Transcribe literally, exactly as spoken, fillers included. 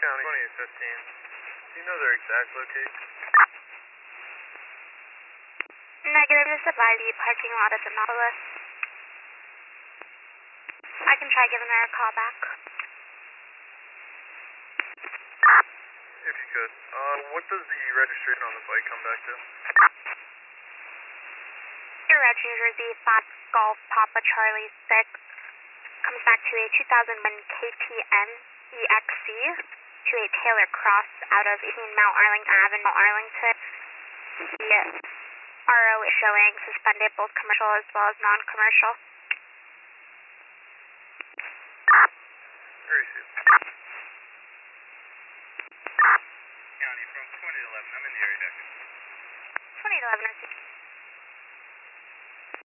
County, twenty fifteen. Do you know their exact location? Negative, this is the parking lot at the Nautilus. I can try giving her a call back. If you could. Uh, what does the registration on the bike come back to? Your reg New Jersey five Golf Papa Charlie six comes back to a two thousand one K T M E X C to a Taylor Cross out of eighteen Mount Arlington Avenue, Arlington. The R O is showing suspended both commercial as well as non-commercial. Where is it? County from twenty eleven. I'm in the area, Doctor. twenty eleven.